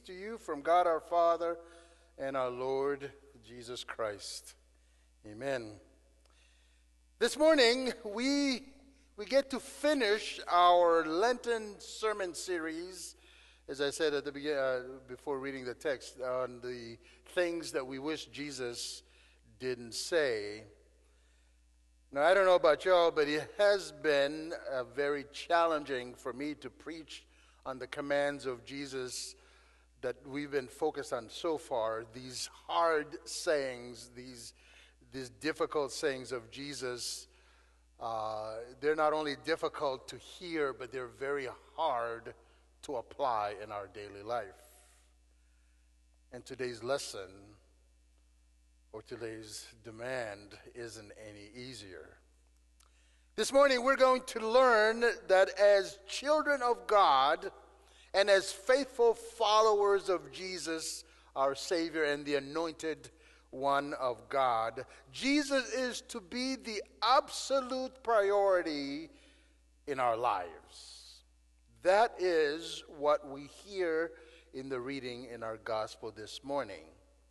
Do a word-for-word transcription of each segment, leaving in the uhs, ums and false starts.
to you from God our Father and our Lord Jesus Christ. Amen. This morning, we, we get to finish our Lenten sermon series, as I said at the begin, uh, before reading the text, on the things that we wish Jesus didn't say. Now, I don't know about y'all, but it has been uh, very challenging for me to preach on the commands of Jesus that we've been focused on so far, these hard sayings, these, these difficult sayings of Jesus. Uh, they're not only difficult to hear, but they're very hard to apply in our daily life. And today's lesson, or today's demand, isn't any easier. This morning we're going to learn that as children of God and as faithful followers of Jesus, our Savior and the anointed one of God, Jesus is to be the absolute priority in our lives. That is what we hear in the reading in our gospel this morning.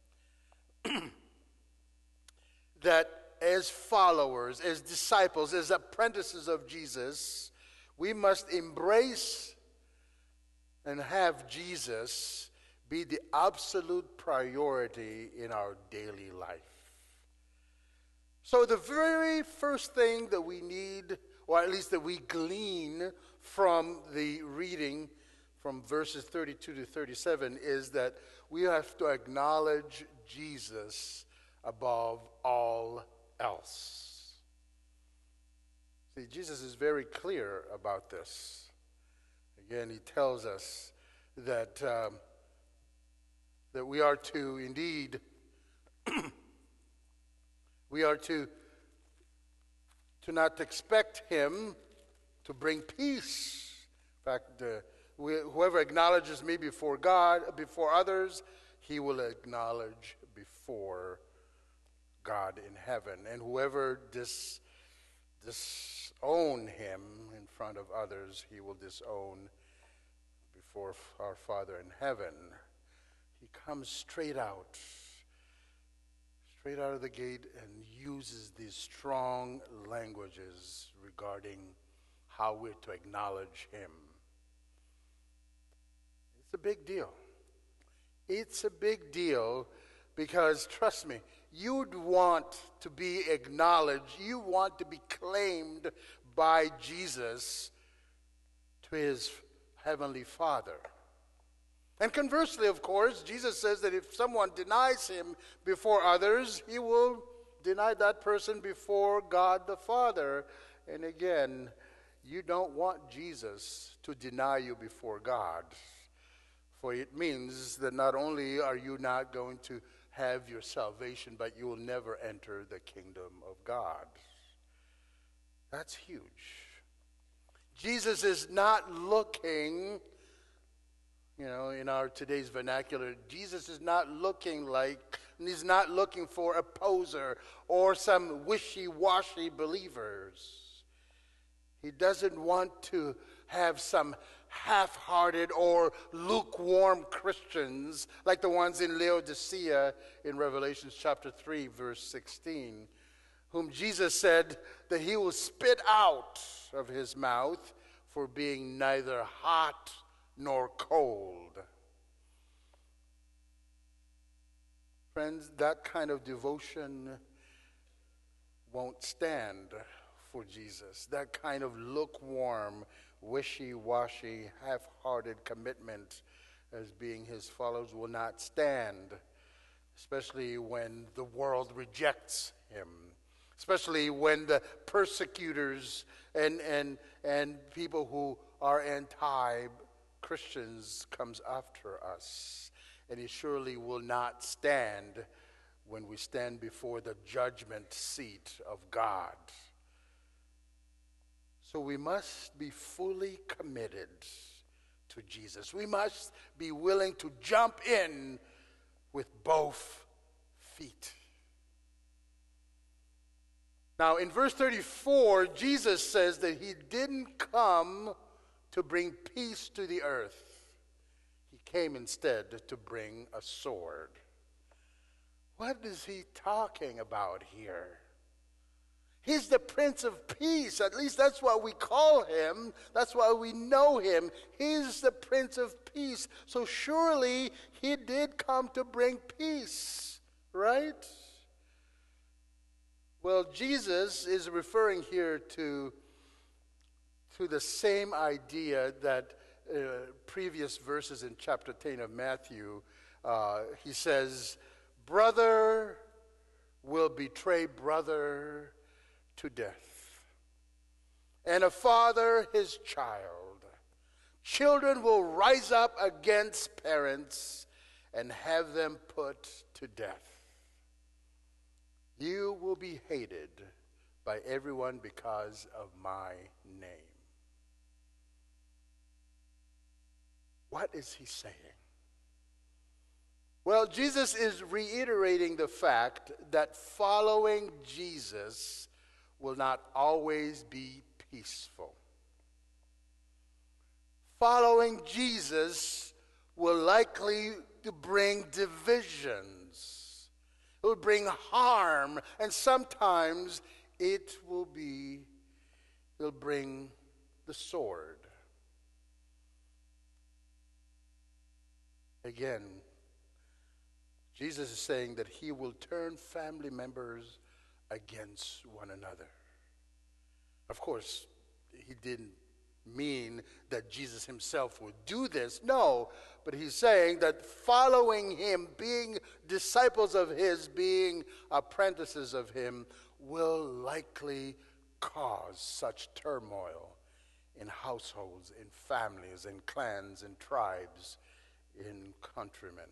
That as followers, as disciples, as apprentices of Jesus, we must embrace and have Jesus be the absolute priority in our daily life. So the very first thing that we need, or at least that we glean from the reading from verses thirty-two to thirty-seven, is that we have to acknowledge Jesus above all else. See, Jesus is very clear about this. Again, he tells us that um, that we are to indeed we are to to not expect him to bring peace. In fact, uh, we, whoever acknowledges me before God, before others, he will acknowledge before God in heaven. And whoever dis, disown him in front of others, he will disown before our Father in heaven. He comes straight out, straight out of the gate, and uses these strong languages regarding how we're to acknowledge him. It's a big deal. It's a big deal because, trust me, you'd want to be acknowledged, you want to be claimed by Jesus to his heavenly Father. And conversely, of course, Jesus says that if someone denies him before others, he will deny that person before God the Father. And again, you don't want Jesus to deny you before God, for it means that not only are you not going to have your salvation, but you will never enter the kingdom of God. That's huge. Jesus is not looking, you know, in our today's vernacular, Jesus is not looking like, he's not looking for a poser or some wishy-washy believers. He doesn't want to have some half-hearted or lukewarm Christians like the ones in Laodicea in Revelation chapter three, verse sixteen, whom Jesus said that he will spit out of his mouth for being neither hot nor cold. Friends, that kind of devotion won't stand for Jesus. That kind of lukewarm, wishy-washy, half-hearted commitment as being his followers will not stand, especially when the world rejects him, especially when the persecutors and and and people who are anti-Christians comes after us. And he surely will not stand when we stand before the judgment seat of God. So we must be fully committed to Jesus. We must be willing to jump in with both feet. Now, in verse thirty-four, Jesus says that he didn't come to bring peace to the earth. He came instead to bring a sword. What is he talking about here? He's the Prince of Peace. At least that's what we call him. That's why we know him. He's the Prince of Peace. So surely he did come to bring peace, right? Well, Jesus is referring here to, to the same idea that uh, previous verses in chapter ten of Matthew. Uh, he says, brother will betray brother to death, and a father his child. Children will rise up against parents and have them put to death. You will be hated by everyone because of my name. What is he saying? Well, Jesus is reiterating the fact that following Jesus will not always be peaceful. Following Jesus will likely to bring divisions. It will bring harm, and sometimes it will be, it will bring the sword. Again, Jesus is saying that he will turn family members against one another. Of course, he didn't mean that Jesus himself would do this. No, but he's saying that following him, being disciples of his, being apprentices of him, will likely cause such turmoil in households, in families, in clans, in tribes, in countrymen.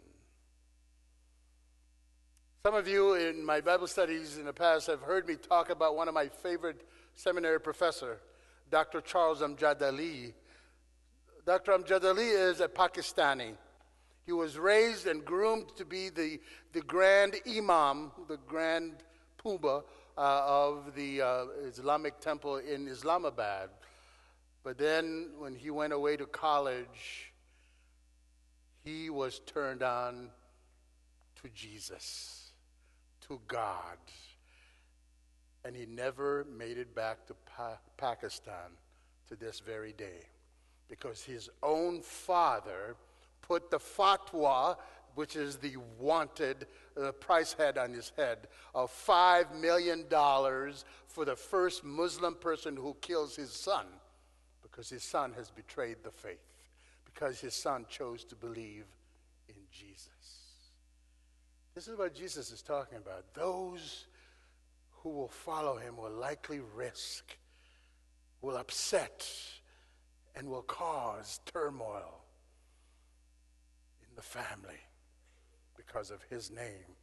Some of you in my Bible studies in the past have heard me talk about one of my favorite seminary professor, Doctor Charles Amjad Ali. Doctor Amjad Ali is a Pakistani. He was raised and groomed to be the, the grand imam, the grand poobah uh, of the uh, Islamic temple in Islamabad. But then when he went away to college, he was turned on to Jesus, to God. And he never made it back to pa- Pakistan to this very day, because his own father put the fatwa, which is the wanted uh, price head on his head, of five million dollars for the first Muslim person who kills his son, because his son has betrayed the faith, because his son chose to believe in Jesus. This is what Jesus is talking about. Those who will follow him will likely risk, will upset, and will cause turmoil in the family because of his name.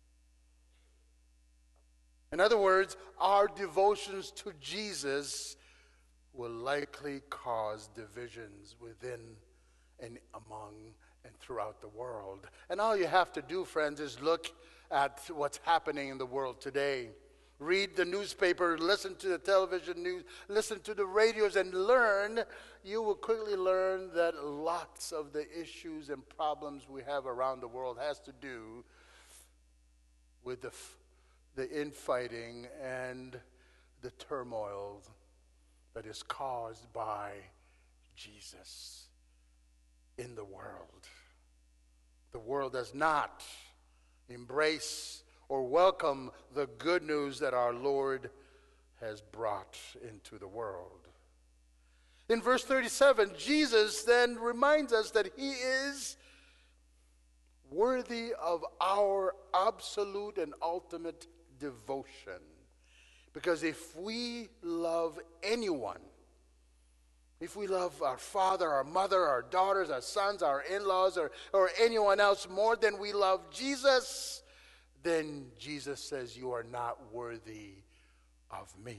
In other words, our devotions to Jesus will likely cause divisions within and among and throughout the world. And all you have to do, friends, is look at what's happening in the world today. Read the newspaper, listen to the television news, listen to the radios, and learn. You will quickly learn that lots of the issues and problems we have around the world has to do with the, the infighting and the turmoil that is caused by Jesus in the world. The world does not embrace or welcome the good news that our Lord has brought into the world. In verse thirty-seven, Jesus then reminds us that he is worthy of our absolute and ultimate devotion. Because if we love anyone, if we love our father, our mother, our daughters, our sons, our in-laws, or, or anyone else more than we love Jesus, then Jesus says, you are not worthy of me.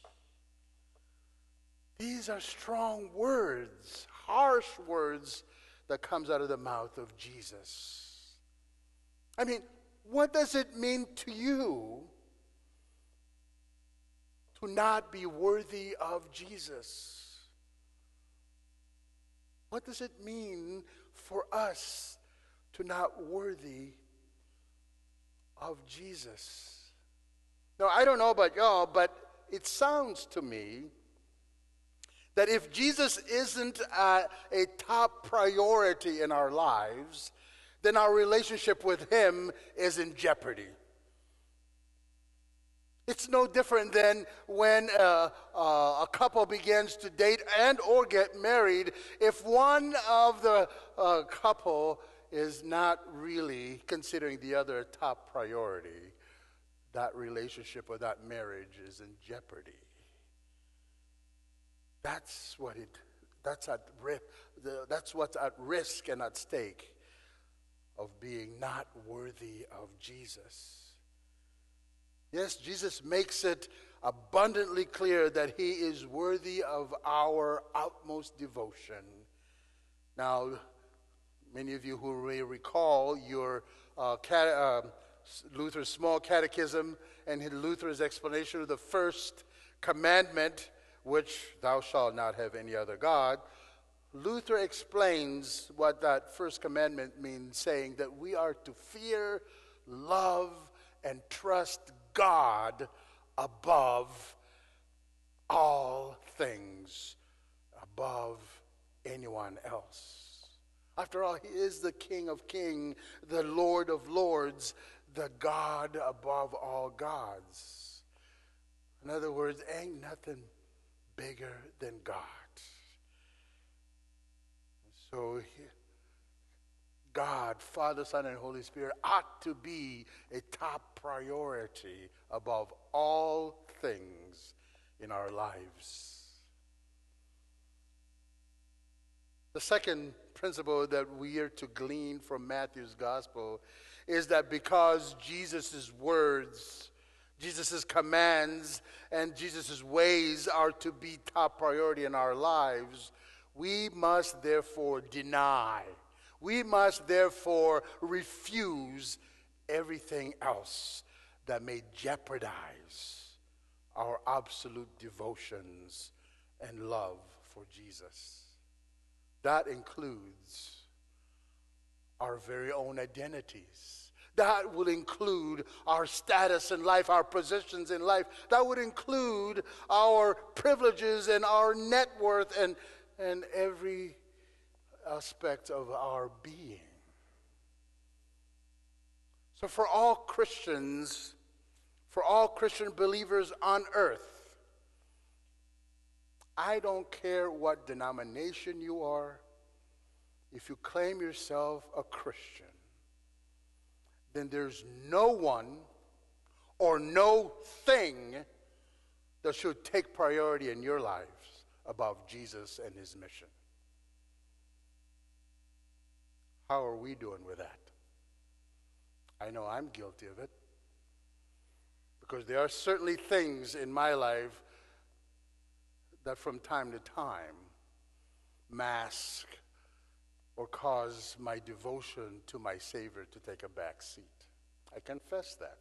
These are strong words, harsh words that comes out of the mouth of Jesus. I mean, what does it mean to you to not be worthy of Jesus? What does it mean for us to not worthy of Jesus. Now, I don't know about y'all, but it sounds to me that if Jesus isn't a, a top priority in our lives, then our relationship with him is in jeopardy. It's no different than when uh, uh, a couple begins to date and or get married. If one of the uh, couple is not really considering the other a top priority, that relationship or that marriage is in jeopardy. That's what it. That's at risk. That's what's at risk and at stake of being not worthy of Jesus. Yes, Jesus makes it abundantly clear that he is worthy of our utmost devotion. Now, many of you who may recall your uh, cat, uh, Luther's small catechism and Luther's explanation of the first commandment, which thou shalt not have any other God, Luther explains what that first commandment means, saying that we are to fear, love, and trust God above all things, above anyone else. After all, he is the King of kings, the Lord of lords, the God above all gods. In other words, ain't nothing bigger than God. So God, Father, Son, and Holy Spirit ought to be a top priority above all things in our lives. The second principle that we are to glean from Matthew's gospel is that because Jesus' words, Jesus' commands, and Jesus' ways are to be top priority in our lives, we must therefore deny. We must therefore refuse everything else that may jeopardize our absolute devotions and love for Jesus. That includes our very own identities. That will include our status in life, our positions in life. That would include our privileges and our net worth and, and every aspect of our being. So for all Christians, for all Christian believers on earth, I don't care what denomination you are, if you claim yourself a Christian, then there's no one or no thing that should take priority in your lives above Jesus and his mission. How are we doing with that? I know I'm guilty of it, because there are certainly things in my life that from time to time mask or cause my devotion to my Savior to take a back seat. I confess that.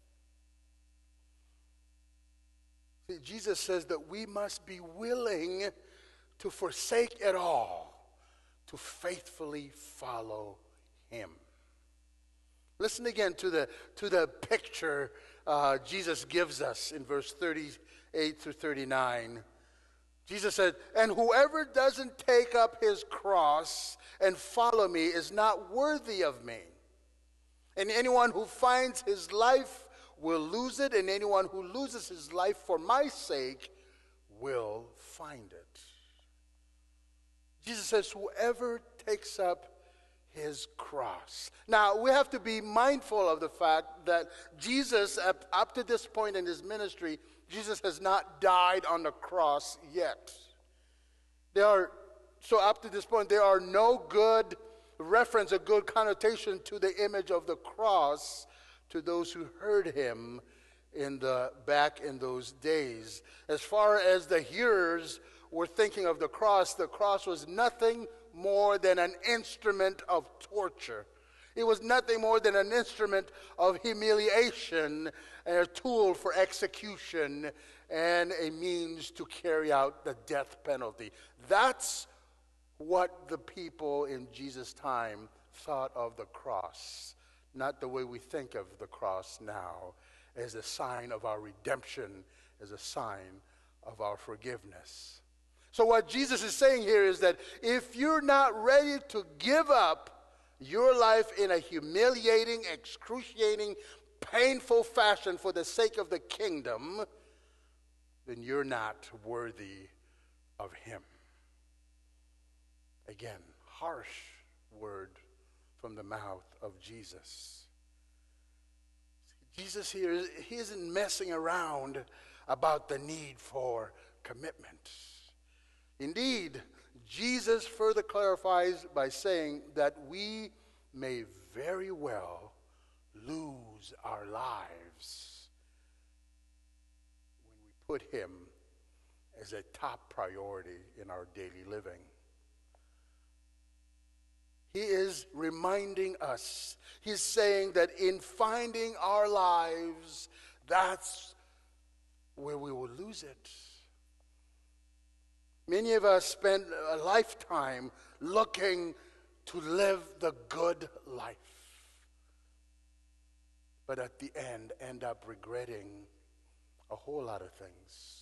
See, Jesus says that we must be willing to forsake it all to faithfully follow him. Listen again to the, to the picture uh, Jesus gives us in verse thirty-eight through thirty-nine. Jesus said, "And whoever doesn't take up his cross and follow me is not worthy of me. And anyone who finds his life will lose it, and anyone who loses his life for my sake will find it." Jesus says, whoever takes up his cross. Now, we have to be mindful of the fact that Jesus, up, up to this point in his ministry, Jesus has not died on the cross yet. There are, so up to this point, there are no good reference, a good connotation to the image of the cross to those who heard him in the back in those days. As far as the hearers were thinking of the cross, the cross was nothing more than an instrument of torture. It was nothing more than an instrument of humiliation, and a tool for execution, and a means to carry out the death penalty. That's what the people in Jesus' time thought of the cross, not the way we think of the cross now, as a sign of our redemption, as a sign of our forgiveness. So what Jesus is saying here is that if you're not ready to give up your life in a humiliating, excruciating, painful fashion for the sake of the kingdom, then you're not worthy of him. Again, harsh word from the mouth of Jesus. Jesus here, he isn't messing around about the need for commitment. Indeed, Jesus further clarifies by saying that we may very well lose our lives when we put him as a top priority in our daily living. He is reminding us, he's saying that in finding our lives, that's where we will lose it. Many of us spend a lifetime looking to live the good life, but at the end end up regretting a whole lot of things.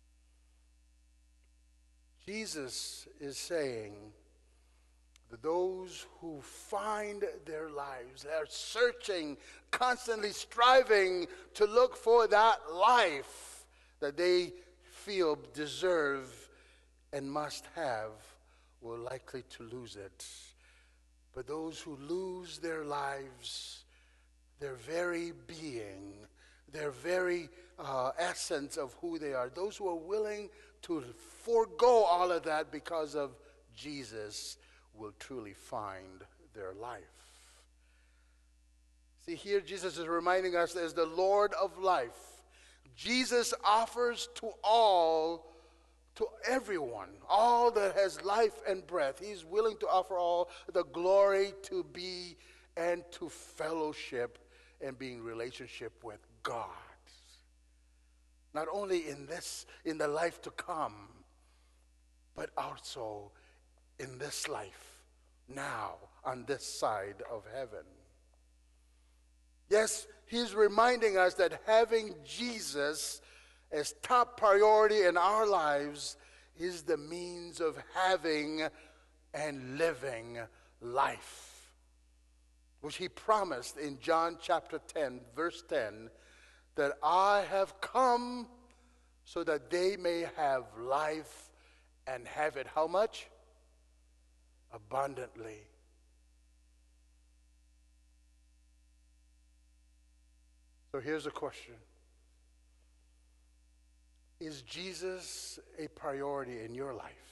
Jesus is saying that those who find their lives, they're searching, constantly striving to look for that life that they feel deserve and must have, will likely to lose it. But those who lose their lives, their very being, their very uh, essence of who they are, those who are willing to forego all of that because of Jesus, will truly find their life. See, here Jesus is reminding us as the Lord of life. Jesus offers to all, to everyone, all that has life and breath. He's willing to offer all the glory to be and to fellowship and be in relationship with God. Not only in this, in the life to come, but also in this life, now, on this side of heaven. Yes, he's reminding us that having Jesus as top priority in our lives is the means of having and living life, which he promised in John chapter ten, verse ten, that I have come so that they may have life and have it how much? Abundantly. So here's a question. Is Jesus a priority in your life?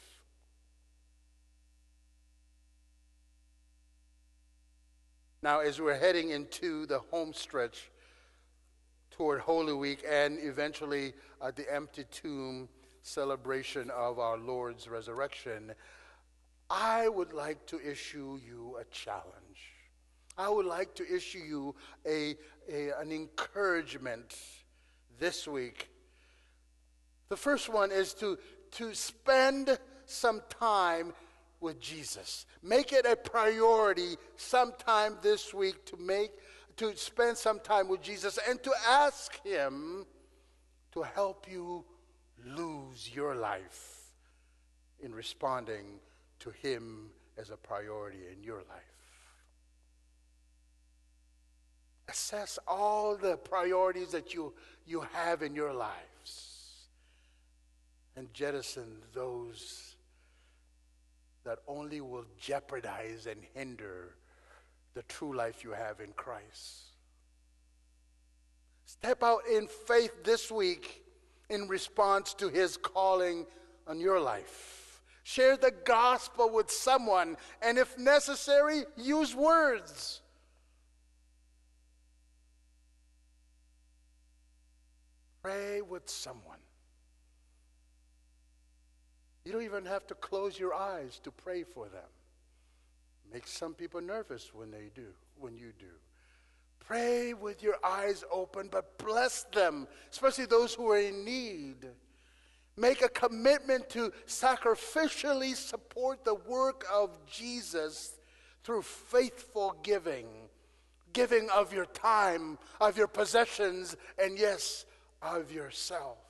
Now, as we're heading into the home stretch toward Holy Week and eventually at the empty tomb celebration of our Lord's resurrection, I would like to issue you a challenge. I would like to issue you a, a, an encouragement this week. The first one is to, to spend some time with Jesus. Make it a priority sometime this week to make to spend some time with Jesus and to ask him to help you lose your life in responding to him as a priority in your life. Assess all the priorities that you, you have in your lives and jettison those that only will jeopardize and hinder the true life you have in Christ. Step out in faith this week in response to his calling on your life. Share the gospel with someone, and if necessary, use words. Pray with someone. You don't even have to close your eyes to pray for them. Makes some people nervous when they do, when you do. Pray with your eyes open, but bless them, especially those who are in need. Make a commitment to sacrificially support the work of Jesus through faithful giving. Giving of your time, of your possessions, and yes, of yourself.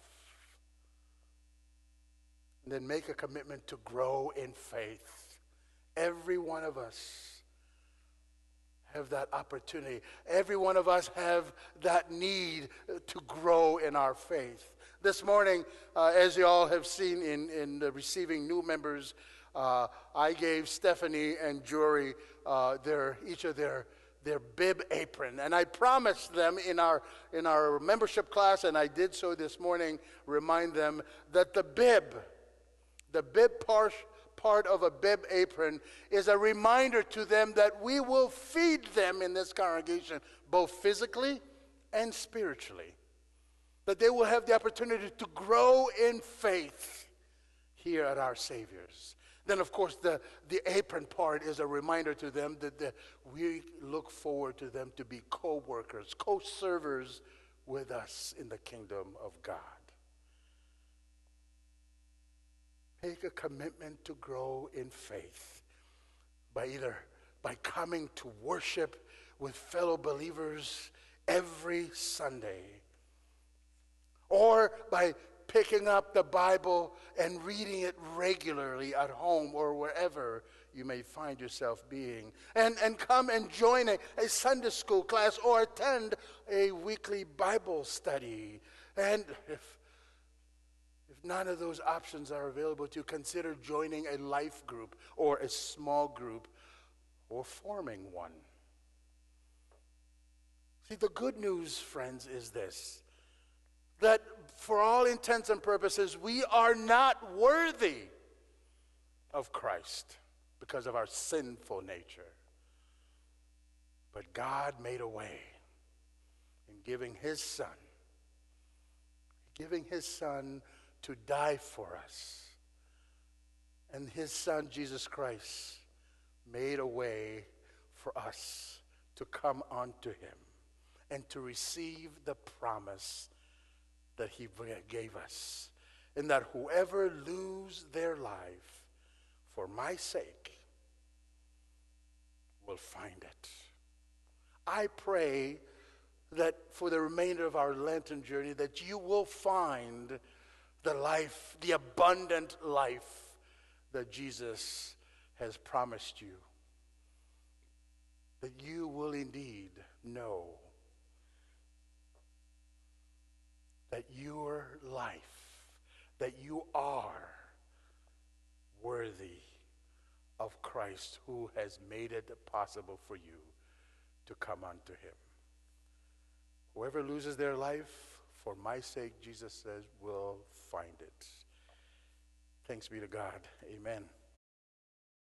And then make a commitment to grow in faith. Every one of us have that opportunity. Every one of us have that need to grow in our faith. This morning, uh, as you all have seen in, in the receiving new members, uh, I gave Stephanie and Jory uh, their each of their their bib apron, and I promised them in our in our membership class, and I did so this morning, remind them that the bib, the bib part, part of a bib apron is a reminder to them that we will feed them in this congregation, both physically and spiritually. That they will have the opportunity to grow in faith here at our Savior's. Then, of course, the, the apron part is a reminder to them that the, we look forward to them to be co-workers, co-servers with us in the kingdom of God. Make a commitment to grow in faith by either by coming to worship with fellow believers every Sunday, or by picking up the Bible and reading it regularly at home or wherever you may find yourself being. And, and come and join a, a Sunday school class or attend a weekly Bible study. And if, if none of those options are available to you, consider joining a life group or a small group or forming one. See, the good news, friends, is this: that for all intents and purposes, we are not worthy of Christ because of our sinful nature. But God made a way in giving his Son, giving his Son to die for us. And his Son, Jesus Christ, made a way for us to come unto him and to receive the promise that he gave us, and that whoever lose their life for my sake will find it. I pray that for the remainder of our Lenten journey, that you will find the life, the abundant life that Jesus has promised you. That you will indeed know that your life, that you are worthy of Christ, who has made it possible for you to come unto him. Whoever loses their life for my sake, Jesus says, will find it. Thanks be to God. Amen.